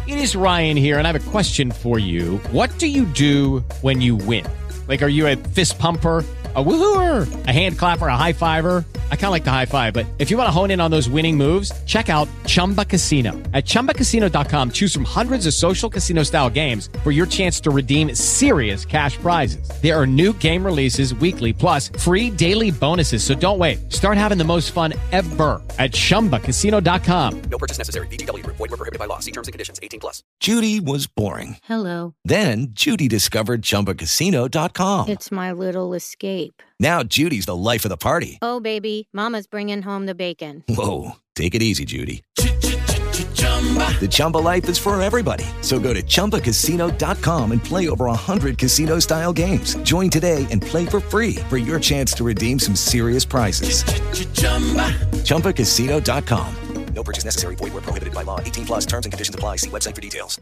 It is Ryan here, and I have a question for you. What do you do when you win? Like, are you a fist pumper, a woohooer, a hand clapper, a high fiver? I kind of like the high five, but if you want to hone in on those winning moves, check out Chumba Casino. At ChumbaCasino.com, choose from hundreds of social casino-style games for your chance to redeem serious cash prizes. There are new game releases weekly, plus free daily bonuses. So don't wait. Start having the most fun ever at ChumbaCasino.com. No purchase necessary. VGW Group. Void where prohibited by law. See terms and conditions. 18+. Judy was boring. Hello. Then Judy discovered ChumbaCasino.com. It's my little escape. Now Judy's the life of the party. Oh, baby, mama's bringing home the bacon. Whoa, take it easy, Judy. The Chumba life is for everybody. So go to ChumbaCasino.com and play over 100 casino-style games. Join today and play for free for your chance to redeem some serious prizes. ChumbaCasino.com. No purchase necessary. Void where prohibited by law. 18+. Terms and conditions apply. See website for details.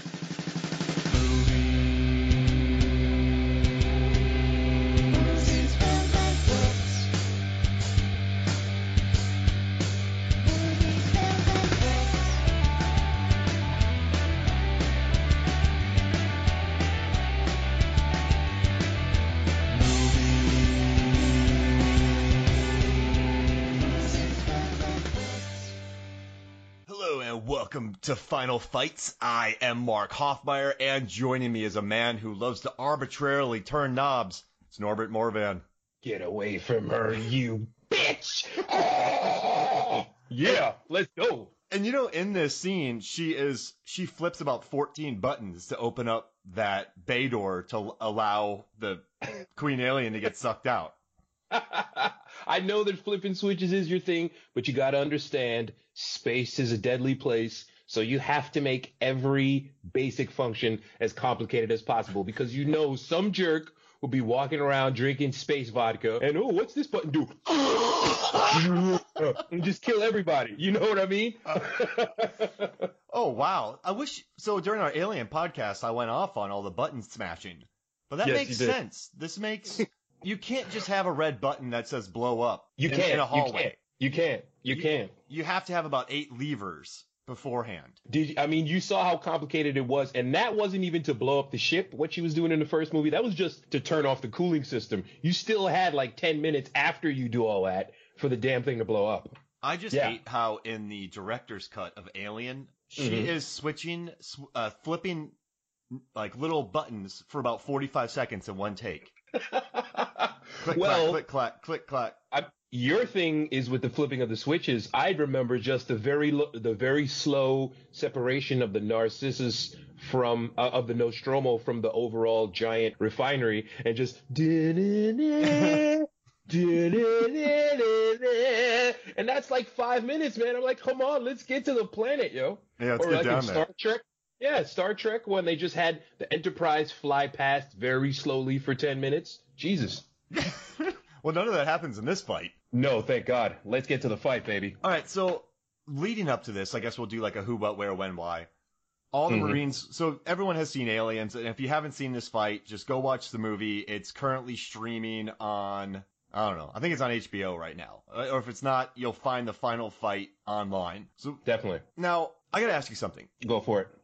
Welcome to Final Fights. I am Mark Hoffmeyer, and joining me is a man who loves to arbitrarily turn knobs. It's Norbert Morvan. Get away from her, you bitch! Yeah, let's go. And you know, in this scene, she flips about 14 buttons to open up that bay door to allow the Queen Alien to get sucked out. I know that flipping switches is your thing, but you gotta understand, space is a deadly place, so you have to make every basic function as complicated as possible, because you know some jerk will be walking around drinking space vodka, and oh, what's this button do? And just kill everybody. You know what I mean? Oh, wow. So during our Alien podcast, I went off on all the button smashing, but that makes sense. This makes... You can't just have a red button that says blow up in a hallway. You can't. You have to have about 8 levers beforehand. You saw how complicated it was, and that wasn't even to blow up the ship, what she was doing in the first movie. That was just to turn off the cooling system. You still had like 10 minutes after you do all that for the damn thing to blow up. I just hate how in the director's cut of Alien, she is flipping like little buttons for about 45 seconds in one take. Click, clack, click, clack, click, clack. Your thing is with the flipping of the switches. I'd remember just the very slow separation of the Narcissus of the Nostromo from the overall giant refinery, and just and that's like 5 minutes, man. I'm like, come on, let's get to the planet, yo. Yeah, let's get down there. Star Trek. Yeah, Star Trek, when they just had the Enterprise fly past very slowly for 10 minutes. Jesus. Well, none of that happens in this fight. No, thank God. Let's get to the fight, baby. All right, so leading up to this, I guess we'll do like a who, what, where, when, why. All the Marines, so everyone has seen Aliens, and if you haven't seen this fight, just go watch the movie. It's currently streaming on, I don't know, I think it's on HBO right now. Or if it's not, you'll find the final fight online. So definitely. Now, I gotta ask you something. Go for it.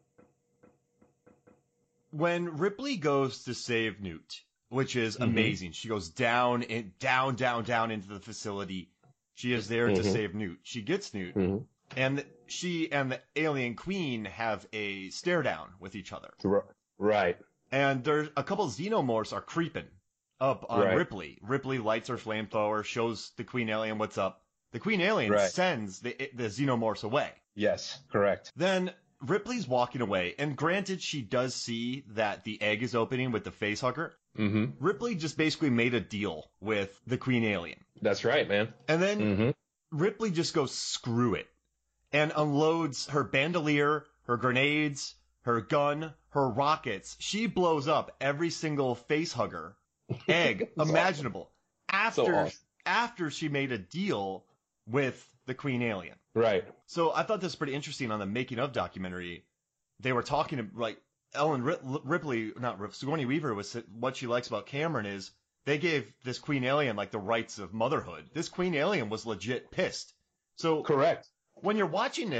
When Ripley goes to save Newt, which is amazing, she goes down into the facility. She is there to save Newt. She gets Newt, and she and the alien queen have a stare down with each other. Right. And there's a couple of xenomorphs are creeping up on Ripley. Ripley lights her flamethrower, shows the queen alien what's up. The queen alien sends the xenomorphs away. Yes, correct. Then Ripley's walking away, and granted, she does see that the egg is opening with the facehugger. Ripley just basically made a deal with the Queen Alien. That's right, man. And then Ripley just goes, screw it, and unloads her bandolier, her grenades, her gun, her rockets. She blows up every single facehugger egg imaginable after she made a deal with the Queen Alien. Right. So I thought this was pretty interesting on the making of documentary. They were talking like Sigourney Weaver was what she likes about Cameron is they gave this Queen Alien like the rights of motherhood. This Queen Alien was legit pissed. So correct. When you're watching this,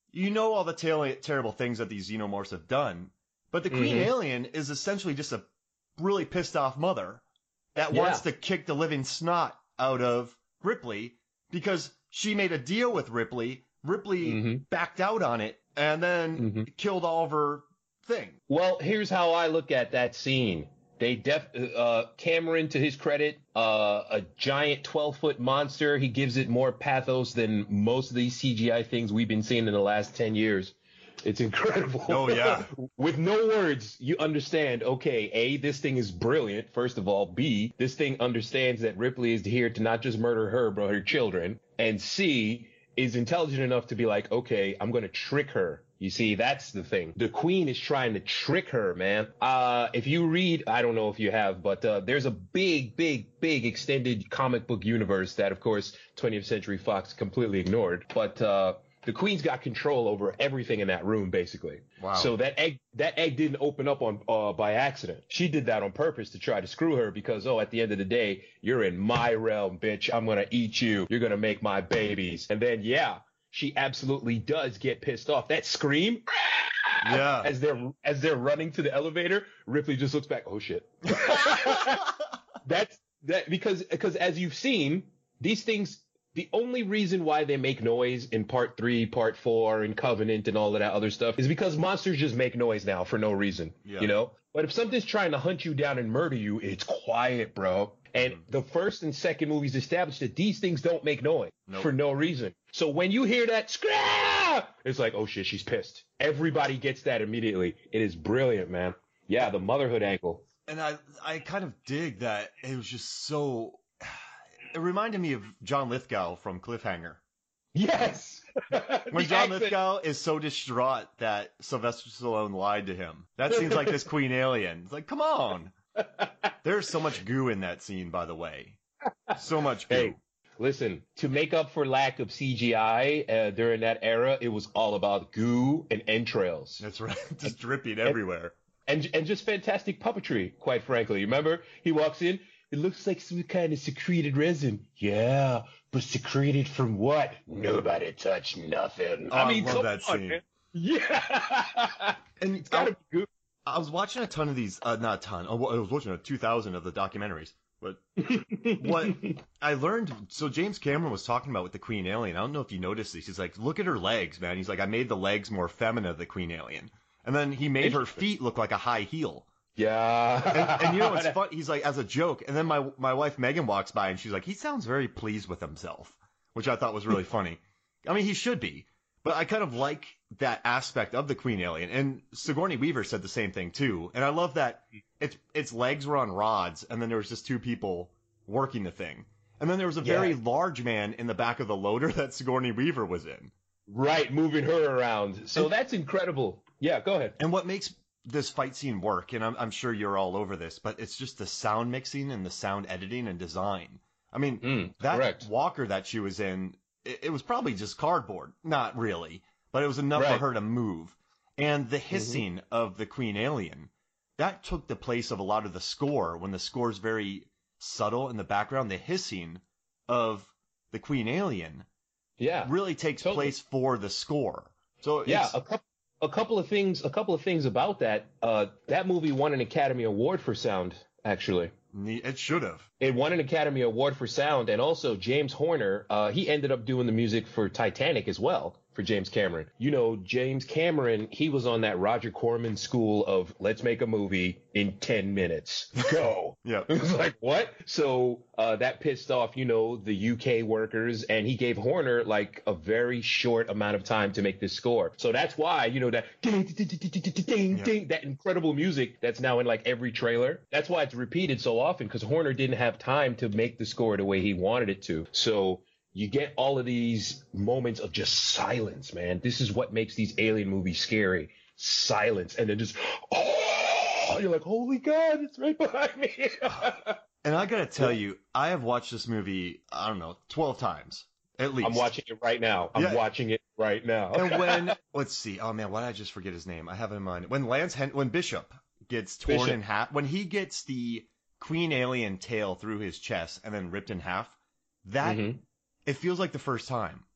you know all the terrible things that these xenomorphs have done, but the Queen Alien is essentially just a really pissed off mother that wants to kick the living snot out of Ripley because she made a deal with Ripley. Ripley backed out on it and then killed all of her thing. Well, here's how I look at that scene. They Cameron, to his credit, a giant 12-foot monster. He gives it more pathos than most of these CGI things we've been seeing in the last 10 years. It's incredible. Oh, yeah. With no words, you understand, okay, A, this thing is brilliant, first of all. B, this thing understands that Ripley is here to not just murder her, but her children. And C, is intelligent enough to be like, okay, I'm going to trick her. You see, that's the thing. The Queen is trying to trick her, man. If you read, I don't know if you have, but there's a big extended comic book universe that, of course, 20th Century Fox completely ignored. But the Queen's got control over everything in that room, basically. Wow. So that egg didn't open up on by accident. She did that on purpose to try to screw her because, at the end of the day, you're in my realm, bitch. I'm going to eat you. You're going to make my babies. And then, she absolutely does get pissed off. That scream, as they're running to the elevator, Ripley just looks back. Oh shit. Because as you've seen, these things. The only reason why they make noise in Part 3, Part 4, and Covenant and all of that other stuff is because monsters just make noise now for no reason, you know? But if something's trying to hunt you down and murder you, it's quiet, bro. And the first and second movies established that these things don't make noise for no reason. So when you hear that scream, it's like, oh shit, she's pissed. Everybody gets that immediately. It is brilliant, man. Yeah, the motherhood angle. And I kind of dig that it was just so... It reminded me of John Lithgow from Cliffhanger. Yes! When John Lithgow is so distraught that Sylvester Stallone lied to him. That seems like this Queen Alien. It's like, come on. There's so much goo in that scene, by the way. So much goo. Hey, listen, to make up for lack of CGI during that era, it was all about goo and entrails. That's right. Just dripping everywhere. And just fantastic puppetry, quite frankly. Remember, he walks in. It looks like some kind of secreted resin. Yeah, but secreted from what? Nobody touched nothing. Oh, I love that scene. Man. Yeah. And it's gotta be good. I was watching a ton of these, not a ton. I was watching 2,000 of the documentaries. But what I learned, so James Cameron was talking about with the Queen Alien. I don't know if you noticed this. He's like, look at her legs, man. He's like, I made the legs more feminine of the Queen Alien. And then he made her feet look like a high heel. Yeah. And you know what's fun? He's like, as a joke. And then my wife Megan walks by and she's like, he sounds very pleased with himself, which I thought was really funny. I mean, he should be. But I kind of like that aspect of the Queen Alien. And Sigourney Weaver said the same thing, too. And I love that its legs were on rods, and then there was just two people working the thing. And then there was a very large man in the back of the loader that Sigourney Weaver was in. Right, moving her around. So that's incredible. Yeah, go ahead. And what makes this fight scene work, and I'm sure you're all over this, but it's just the sound mixing and the sound editing and design. I mean, that walker that she was in, it was probably just cardboard. Not really, but it was enough for her to move. And the hissing of the Queen Alien, that took the place of a lot of the score. When the score is very subtle in the background, the hissing of the Queen Alien really takes place for the score. So a couple of things about that. That movie won an Academy Award for sound, actually. It should have. It won an Academy Award for sound, and also James Horner, he ended up doing the music for Titanic as well, for James Cameron. You know, James Cameron, he was on that Roger Corman school of let's make a movie in 10 minutes. Go. Yeah. It was like, what? So that pissed off, the UK workers, and he gave Horner like a very short amount of time to make this score. So that's why, that ding, ding, ding, that incredible music that's now in like every trailer. That's why it's repeated so often, because Horner didn't have time to make the score the way he wanted it to. So you get all of these moments of just silence, man. This is what makes these alien movies scary. Silence. And then just, you're like, holy God, it's right behind me. And I gotta tell you, I have watched this movie, 12 times, at least. I'm watching it right now. Watching it right now. And when, let's see, oh man, why did I just forget his name? I have it in mind. When Bishop gets torn in half, when he gets the Queen Alien tail through his chest and then ripped in half, that... It feels like the first time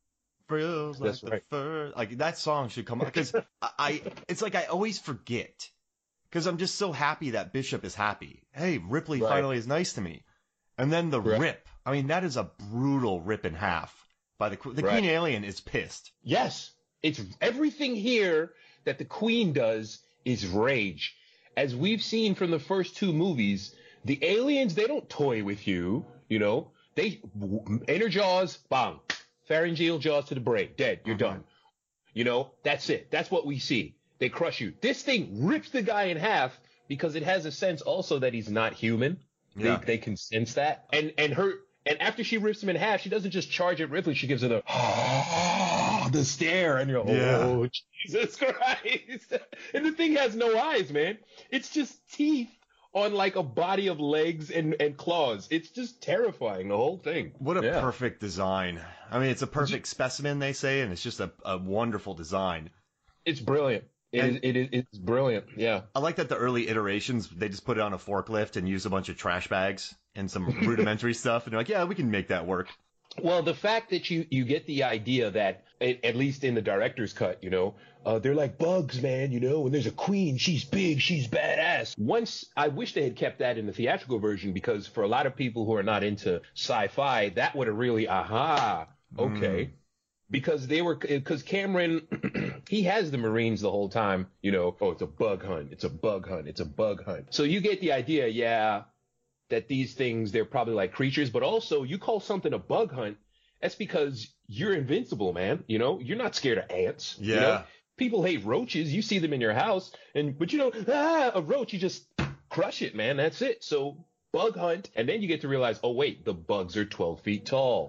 Feels like That's the right. first. Like that song should come up because it's like I always forget because I'm just so happy that Bishop is happy. Hey, Ripley Right. finally is nice to me. And then the Right. rip. I mean, that is a brutal rip in half by the Right. Queen Alien is pissed. Yes, it's everything here that the Queen does is rage. As we've seen from the first two movies, the aliens, they don't toy with you, you know. They inner jaws, bang, pharyngeal jaws to the brain, dead, you're done. You know, that's it. That's what we see. They crush you. This thing rips the guy in half because it has a sense also that he's not human. Yeah. They can sense that. And after she rips him in half, she doesn't just charge at Ripley. She gives her the stare, and you're oh, Jesus Christ! And the thing has no eyes, man. It's just teeth on like a body of legs and claws. It's just terrifying, the whole thing. What a perfect design. I mean, it's a perfect specimen, they say, and it's just a wonderful design. It's brilliant. It's brilliant. Yeah. I like that the early iterations, they just put it on a forklift and use a bunch of trash bags and some rudimentary stuff. And they're like, yeah, we can make that work. Well, the fact that you get the idea that, at least in the director's cut, you know, they're like bugs, man, you know, and there's a queen, she's big, she's badass. Once, I wish they had kept that in the theatrical version, because for a lot of people who are not into sci-fi, that would have really, okay. Because Cameron, he has the Marines the whole time, you know, oh, it's a bug hunt, it's a bug hunt, it's a bug hunt. So you get the idea, yeah, that these things, they're probably like creatures, but also you call something a bug hunt, that's because you're invincible, man. You know, you're not scared of ants. Yeah. You know? People hate roaches. You see them in your house, but you know, a roach, you just crush it, man. That's it. So bug hunt, and then you get to realize, oh wait, the bugs are 12 feet tall.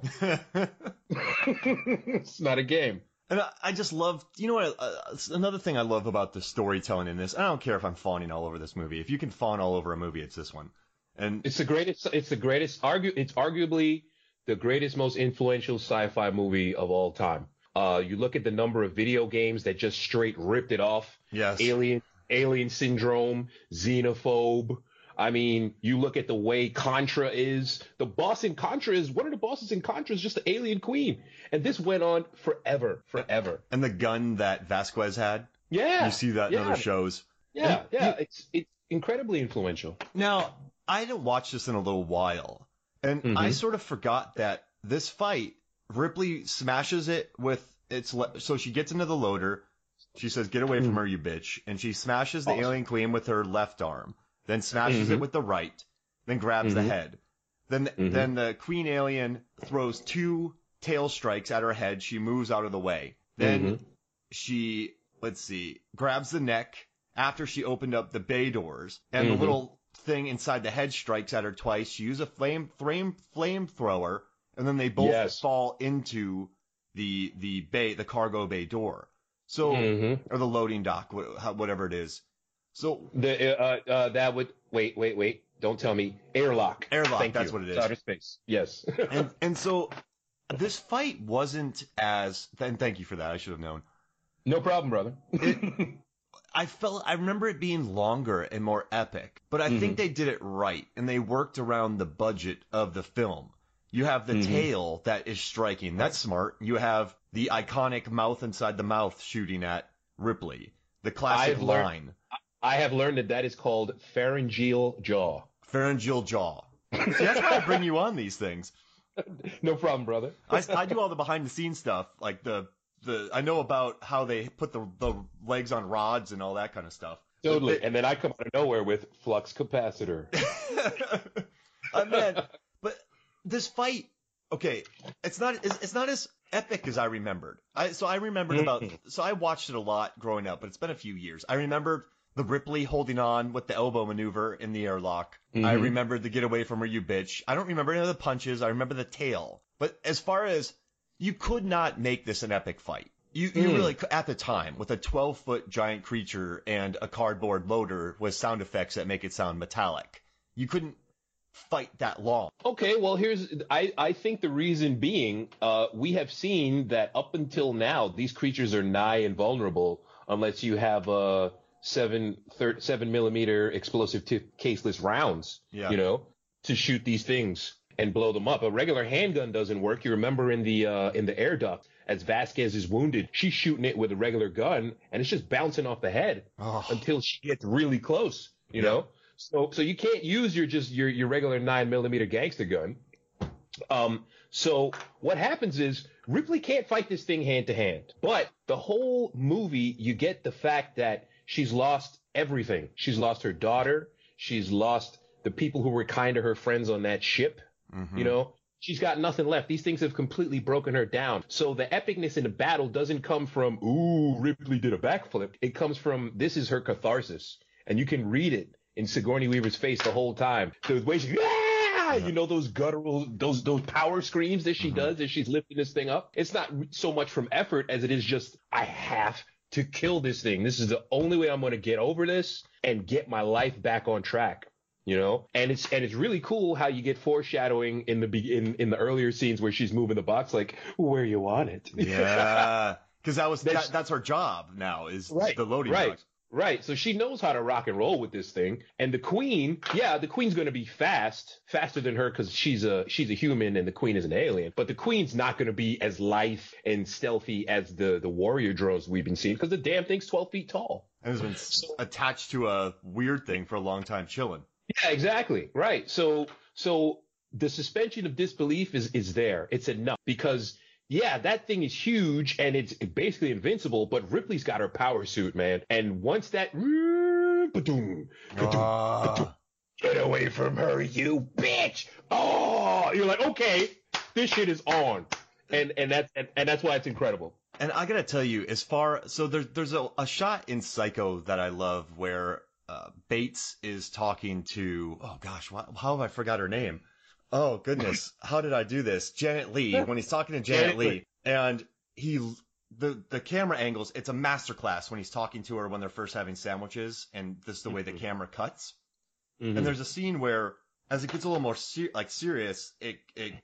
It's not a game. And I just love, you know what, another thing I love about the storytelling in this, I don't care if I'm fawning all over this movie. If you can fawn all over a movie, it's this one. And it's arguably the greatest, most influential sci-fi movie of all time. You look at the number of video games that just straight ripped it off. Yes. Alien Syndrome, Xenophobe. I mean, you look at the way Contra is. The boss in Contra is, one of the bosses in Contra is just the alien queen. And this went on forever. And the gun that Vasquez had. Yeah. You see that in other shows. Yeah, it's incredibly influential. Now, I hadn't watched this in a little while. And I sort of forgot that this fight, Ripley smashes it with so she gets into the loader. She says, "Get away from her, you bitch." And she smashes the alien queen with her left arm. Then smashes it with the right, then grabs the head. Then the queen alien throws 2 tail strikes at her head. She moves out of the way. Then she, grabs the neck after she opened up the bay doors. And the little thing inside the head strikes at her twice. She uses a flamethrower, and then they both fall into the cargo bay door. So, or the loading dock, whatever it is. So that would wait. Don't tell me airlock. Airlock. That's what it is. Outer space. Yes. and so this fight wasn't as. And thank you for that. I should have known. No problem, brother. I remember it being longer and more epic, but I think they did it right, and they worked around the budget of the film. You have the tail that is striking. That's smart. You have the iconic mouth inside the mouth shooting at Ripley. The classic line. I have learned that is called pharyngeal jaw. Pharyngeal jaw. See, that's why I bring you on these things. No problem, brother. I do all the behind the scenes stuff, like I know about how they put the legs on rods and all that kind of stuff. Totally. And then I come out of nowhere with flux capacitor. But this fight, okay, it's not as epic as I remembered. I remembered I watched it a lot growing up, but it's been a few years. I remembered the Ripley holding on with the elbow maneuver in the airlock. I remembered the "get away from her, you bitch." I don't remember any of the punches. I remember the tail. But as far as, you could not make this an epic fight. You really, at the time, with a 12-foot giant creature and a cardboard loader with sound effects that make it sound metallic, you couldn't fight that long. Okay, well, I think the reason being, we have seen that up until now, these creatures are nigh invulnerable unless you have 7mm explosive caseless rounds, you know, to shoot these things and blow them up. A regular handgun doesn't work. You remember in the air duct, as Vasquez is wounded, she's shooting it with a regular gun, and it's just bouncing off the head until she gets really close, you know? So you can't use your regular 9mm gangster gun. So what happens is Ripley can't fight this thing hand to hand. But the whole movie, you get the fact that she's lost everything. She's lost her daughter. She's lost the people who were kind of her friends on that ship. You know, she's got nothing left. These things have completely broken her down. So the epicness in the battle doesn't come from, ooh, Ripley did a backflip. It comes from, this is her catharsis. And you can read it in Sigourney Weaver's face the whole time. The way she, you know, those guttural, those power screams that she does as she's lifting this thing up. It's not so much from effort as it is just, I have to kill this thing. This is the only way I'm going to get over this and get my life back on track. You know, and it's really cool how you get foreshadowing in the earlier scenes where she's moving the box, like, where you want it. Yeah, because that's her job now, is the loading box. Right. So she knows how to rock and roll with this thing. And the queen's going to be faster than her because she's a human and the queen is an alien. But the queen's not going to be as lithe and stealthy as the warrior drones we've been seeing because the damn thing's 12 feet tall. And it's been attached to a weird thing for a long time, chilling. Yeah, exactly. Right. So the suspension of disbelief is there. It's enough because, yeah, that thing is huge and it's basically invincible, but Ripley's got her power suit, man. And once that, get away from her, you bitch. Oh, you're like, okay, this shit is on. And that's why it's incredible. And I gotta tell you, so there's a shot in Psycho that I love where Bates is talking to, oh gosh, how have I forgot her name? Oh goodness, how did I do this? Janet Leigh, when he's talking to Janet Leigh, and the camera angles, it's a masterclass when he's talking to her when they're first having sandwiches, and this is the way the camera cuts. And there's a scene where, as it gets a little more serious, it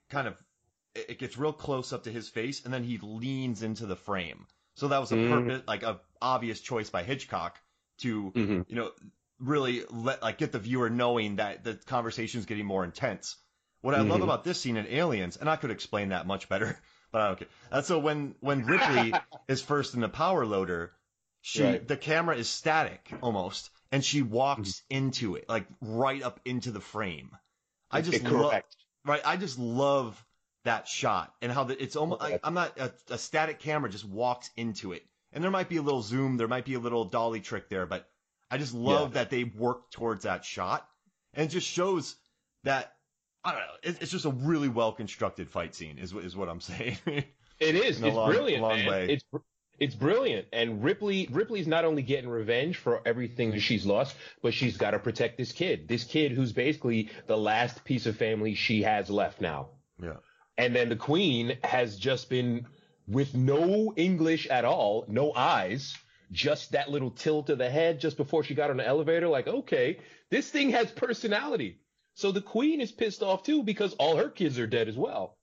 gets real close up to his face, and then he leans into the frame. So that was a obvious choice by Hitchcock to, you know, really get the viewer knowing that the conversation's getting more intense. What I love about this scene in Aliens, and I could explain that much better, but I don't care. So when Ripley is first in the power loader, the camera is static almost, and she walks into it, like right up into the frame. I just love that shot and how it's almost, I'm not a static camera just walks into it. And there might be a little zoom, there might be a little dolly trick there, but I just love that they work towards that shot. And it just shows that, I don't know, it's just a really well-constructed fight scene is what I'm saying. It is. It's brilliant, man. It's brilliant. And Ripley's not only getting revenge for everything that she's lost, but she's got to protect this kid who's basically the last piece of family she has left now. Yeah. And then the queen has just been, with no English at all, no eyes, just that little tilt of the head just before she got on the elevator, like, okay, this thing has personality. So the queen is pissed off too because all her kids are dead as well.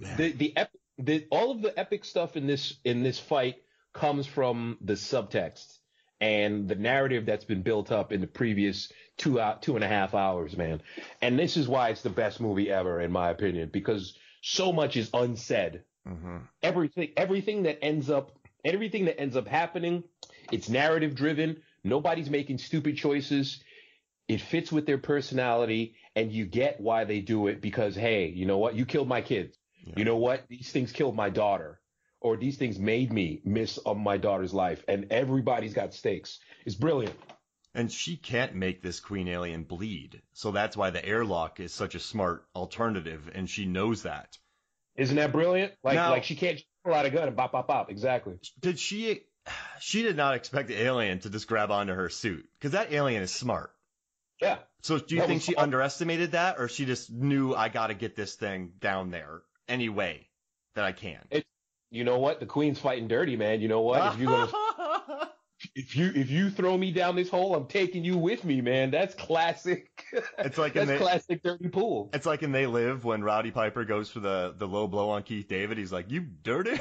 All of the epic stuff in this fight comes from the subtext and the narrative that's been built up in the previous 2.5 hours, man. And this is why it's the best movie ever, in my opinion, because so much is unsaid. Everything that ends up happening, it's narrative driven. Nobody's making stupid choices. It fits with their personality, and you get why they do it because, hey, you know what? You killed my kids. Yeah. You know what? These things killed my daughter, or these things made me miss my daughter's life, and everybody's got stakes. It's brilliant. And she can't make this queen alien bleed, so that's why the airlock is such a smart alternative, and she knows that. Isn't that brilliant? Like she can't pull out a gun and bop, bop, bop. Exactly. She did not expect the alien to just grab onto her suit, because that alien is smart. Yeah. So do you think she underestimated that, or she just knew, I got to get this thing down there any way that I can? You know what? The queen's fighting dirty, man. You know what? If you throw me down this hole, I'm taking you with me, man. That's classic. It's like classic dirty pool. It's like in They Live when Rowdy Piper goes for the low blow on Keith David. He's like, "You dirty."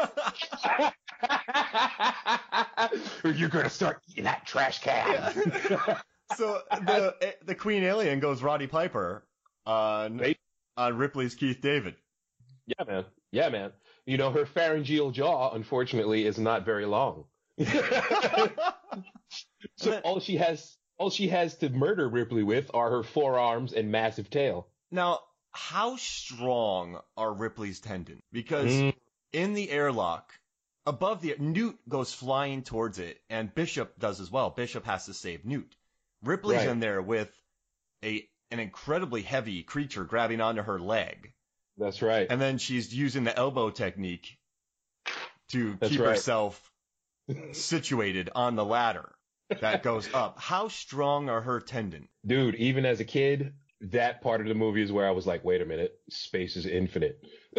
Or you're gonna start eating that trash can. Yeah. So the queen alien goes Roddy Piper on Ripley's Keith David. Yeah, man. You know, her pharyngeal jaw, unfortunately, is not very long. So all she has to murder Ripley with are her forearms and massive tail. Now, how strong are Ripley's tendons? Because in the airlock, above the Newt goes flying towards it, and Bishop does as well. Bishop has to save Newt. Ripley's in there with an incredibly heavy creature grabbing onto her leg. That's right. And then she's using the elbow technique to keep herself situated on the ladder that goes up. How strong are her tendons? Dude, even as a kid, that part of the movie is where I was like, wait a minute, space is infinite.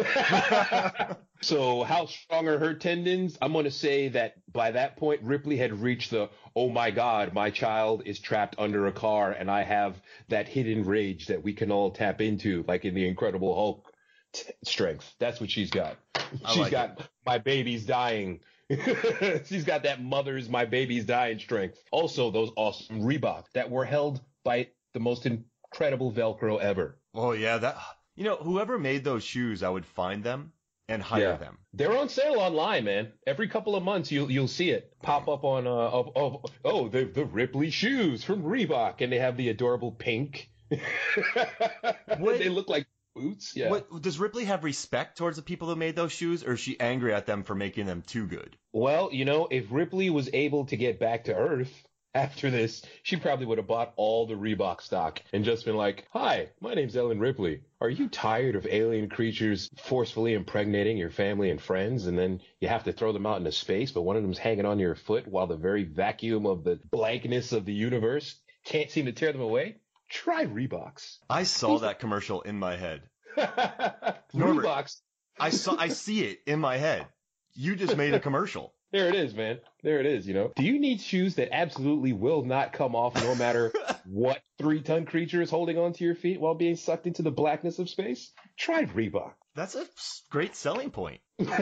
So how strong are her tendons? I'm going to say that by that point, Ripley had reached the, oh my God, my child is trapped under a car and I have that hidden rage that we can all tap into, like in the Incredible Hulk strength. That's what she's got. She's got my baby's dying. She's got that mother's my baby's dying strength. Also, those awesome Reebok that were held by the most incredible Velcro ever. Oh yeah, whoever made those shoes, I would find them and hire them. They're on sale online, man. Every couple of months you'll see it pop up on the Ripley shoes from Reebok, and they have the adorable pink. They look like boots. Yeah. Does Ripley have respect towards the people who made those shoes, or is she angry at them for making them too good? Well, if Ripley was able to get back to Earth after this, she probably would have bought all the Reebok stock and just been like, hi, my name's Ellen Ripley. Are you tired of alien creatures forcefully impregnating your family and friends, and then you have to throw them out into space, but one of them's hanging on your foot while the very vacuum of the blankness of the universe can't seem to tear them away? Try Reeboks. I saw that commercial in my head. Reeboks. I see it in my head. You just made a commercial. There it is, man. There it is, Do you need shoes that absolutely will not come off no matter what 3-ton creature is holding onto your feet while being sucked into the blackness of space? Try Reebok. That's a great selling point.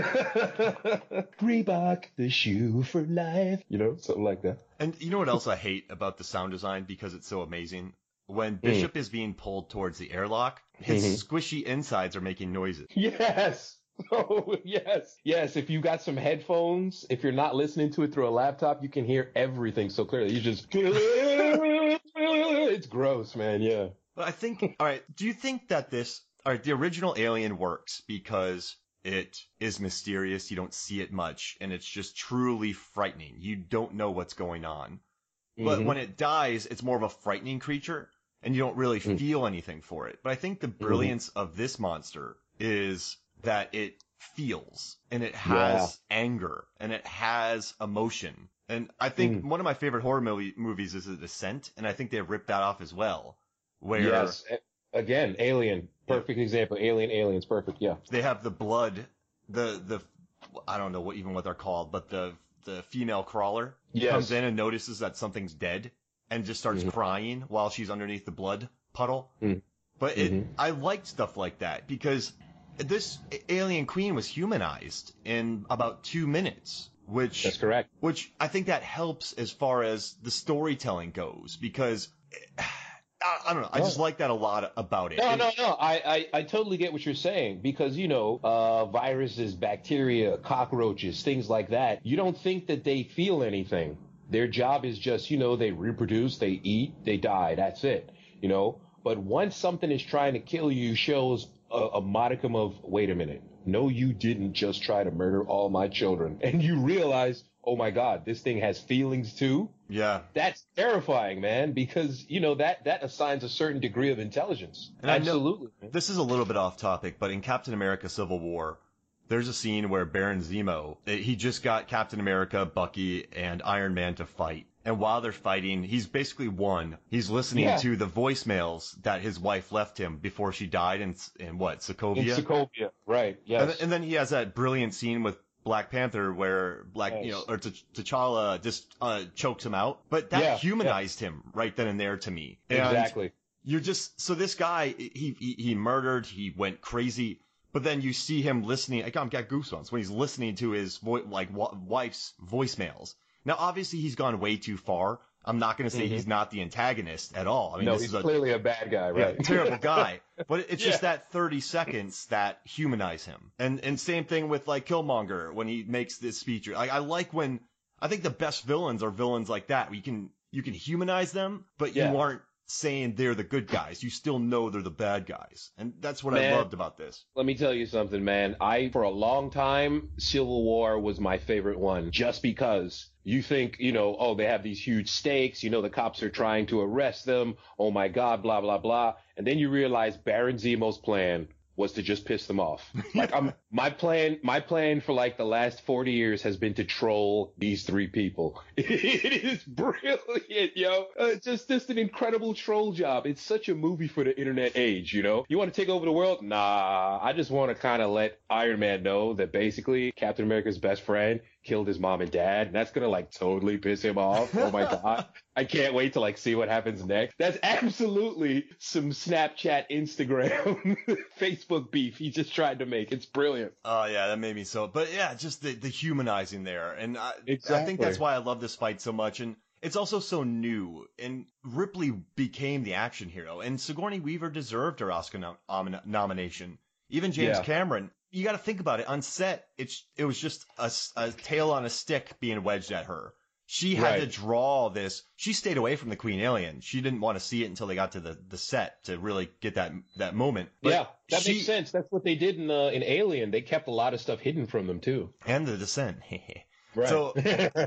Reebok, the shoe for life. Something like that. And you know what else I hate about the sound design because it's so amazing? When Bishop is being pulled towards the airlock, his squishy insides are making noises. Yes. Oh, yes. Yes, if you got some headphones, if you're not listening to it through a laptop, you can hear everything so clearly. You just... It's gross, man, yeah. But I think... All right, do you think that the original Alien works because it is mysterious, you don't see it much, and it's just truly frightening. You don't know what's going on. But when it dies, it's more of a frightening creature, and you don't really feel anything for it. But I think the brilliance of this monster is that it feels, and it has anger, and it has emotion. And I think one of my favorite horror movies is The Descent, and I think they ripped that off as well. Where yes, again, Alien, perfect example. Aliens, perfect, yeah. They have the blood, the I don't know what they're called, but the female crawler comes in and notices that something's dead and just starts crying while she's underneath the blood puddle. But I liked stuff like that because this alien queen was humanized in about 2 minutes, which that's correct. Which I think that helps as far as the storytelling goes because I don't know. I just like that a lot about it. No. I totally get what you're saying because, viruses, bacteria, cockroaches, things like that. You don't think that they feel anything. Their job is just, they reproduce, they eat, they die. That's it, But once something is trying to kill you, shows a modicum of, wait a minute. No, you didn't just try to murder all my children. And you realize, oh my God, this thing has feelings too. Yeah. That's terrifying, man, because, that assigns a certain degree of intelligence. And absolutely. I know this is a little bit off topic, but in Captain America Civil War, there's a scene where Baron Zemo, he just got Captain America, Bucky, and Iron Man to fight. And while they're fighting, he's basically won. He's listening to the voicemails that his wife left him before she died in Sokovia? In Sokovia, right, yes. And then he has that brilliant scene with Black Panther where T'Challa just chokes him out. But that humanized him right then and there to me. And exactly. You're just, so this guy, he murdered, he went crazy. But then you see him listening. I got goosebumps when he's listening to his wife's voicemails. Now, obviously, he's gone way too far. I'm not going to say he's not the antagonist at all. I mean, No, this he's is clearly a bad guy, right? terrible guy. But it's just that 30 seconds that humanize him. And same thing with like Killmonger when he makes this speech. I like when I think the best villains are villains like that. You can humanize them, but you aren't saying they're the good guys. You still know they're the bad guys. And that's what I loved about this. Let me tell you something, man. For a long time, Civil War was my favorite one just because you think, they have these huge stakes. The cops are trying to arrest them. Oh my God, blah, blah, blah. And then you realize Baron Zemo's plan was to just piss them off. Like my plan for like the last 40 years has been to troll these three people. It is brilliant, yo. Just an incredible troll job. It's such a movie for the internet age, You want to take over the world? Nah, I just want to kind of let Iron Man know that basically Captain America's best friend killed his mom and dad. And that's going to like totally piss him off. Oh my God. I can't wait to like see what happens next. That's absolutely some Snapchat, Instagram, Facebook beef he just tried to make. It's brilliant. Oh yeah, that made me so. But yeah, just the humanizing there, and I think that's why I love this fight so much. And it's also so new. And Ripley became the action hero, and Sigourney Weaver deserved her Oscar nomination. Even James Cameron. You got to think about it. On set, it was just a tail on a stick being wedged at her. She had to draw this. She stayed away from the Queen Alien. She didn't want to see it until they got to the set to really get that moment. But that makes sense. That's what they did in Alien. They kept a lot of stuff hidden from them too. And The Descent. Right. So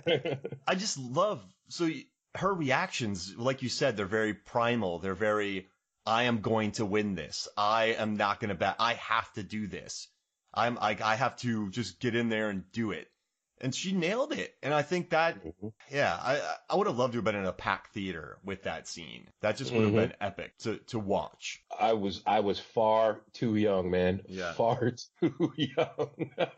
I just love her reactions. Like you said, they're very primal. They're very, I am going to win this. I am not going to I have to do this. I have to just get in there and do it. And she nailed it. And I think that, I would have loved to have been in a packed theater with that scene. That just would have been epic to watch. I was far too young, man. Yeah. Far too young.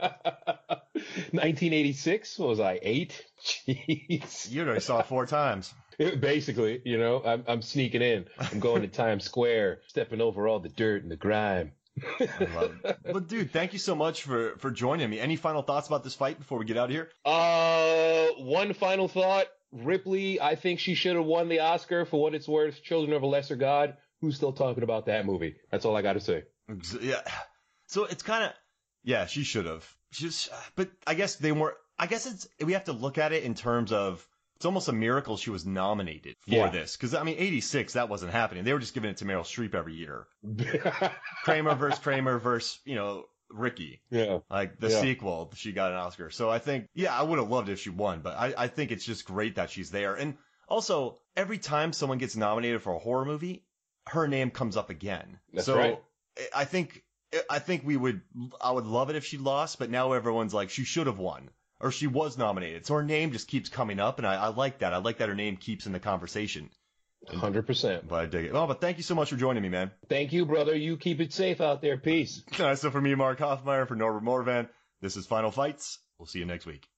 1986, what was I, 8? Jeez. You already saw it 4 times. Basically, I'm sneaking in. I'm going to Times Square, stepping over all the dirt and the grime. I love it. But dude, thank you so much for joining me. Any final thoughts about this fight before we get out of here? One final thought. Ripley, I think she should have won the Oscar for what it's worth. Children of a Lesser God. Who's still talking about that movie? That's all I got to say. Yeah. So it's kind of, she should have. But I guess they weren't. I guess we have to look at it in terms of, it's almost a miracle she was nominated for this. Because, 86, that wasn't happening. They were just giving it to Meryl Streep every year. Kramer versus, Ricky. Yeah. Like the sequel, she got an Oscar. So I think, I would have loved it if she won. But I think it's just great that she's there. And also, every time someone gets nominated for a horror movie, her name comes up again. That's right. I think I would love it if she lost. But now everyone's like, she should have won. Or she was nominated. So her name just keeps coming up, and I like that. I like that her name keeps in the conversation. 100%. But I dig it. Oh, but thank you so much for joining me, man. Thank you, brother. You keep it safe out there. Peace. So for me, Mark Hoffmeyer, for Norbert Morvan, this is Final Fights. We'll see you next week.